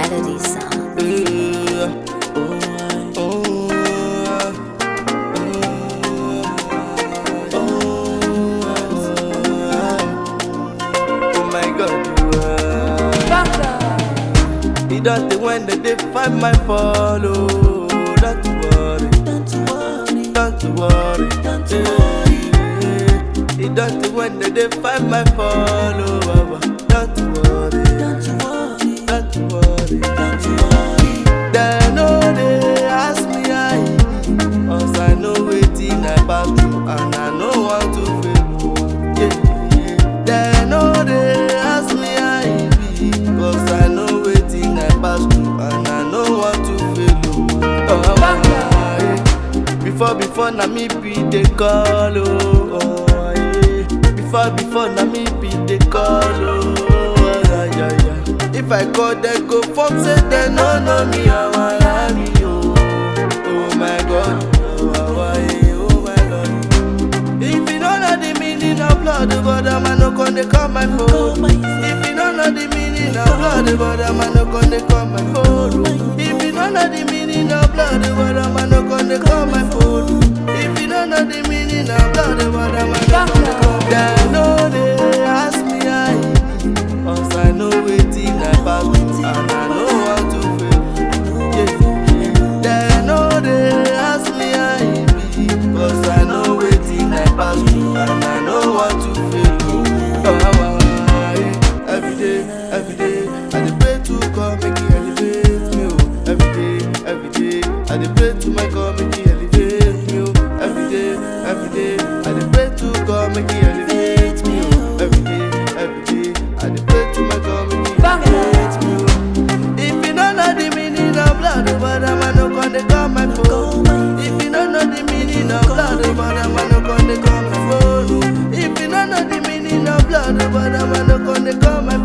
Melody sound. Oh my God, He does the when they find my follow. Don't worry, don't worry, don't worry, don't worry. He does the when they find my follow. Don't worry, don't worry, don't worry, don't worry. They know they ask me how it be, 'cause I know wetin I pass through and I know want to fail. Yeah. They know they ask me how it be, 'cause I know wetin I pass through and I know want to fail. Before na me be the call, oh yeah. Before na me be the call, oh yeah. If I call them go form say they no know me, I wanna me, oh my God, oh my God. If you don't know the meaning of blood, but I'm no gonna call my phone. If you don't know the meaning of blood, but I'm no gonna call my phone. If you don't know the meaning of blood, but I'm no gonna call my phone. If you don't know the meaning of blood, but I'm no gonna call my phone. They know they ask me how it be, 'cause I know wetin I pass through and I know how to fail. Yeah. They know they ask me how it be, 'cause I know wetin I pass through and I know how to fail. Every day, I dey pray to God make He elevate me. Every day, I dey pray to my God make He elevate me. Every day, I dey pray to God make He elevate me. Every day, I dey pray to my God make He elevate me. If you don't know the meaning of blood, but I'm not gonna call my phone. If you don't know the meaning of blood, but I'm not gonna call my phone. If you don't know the meaning of blood, but I'm not gonna call my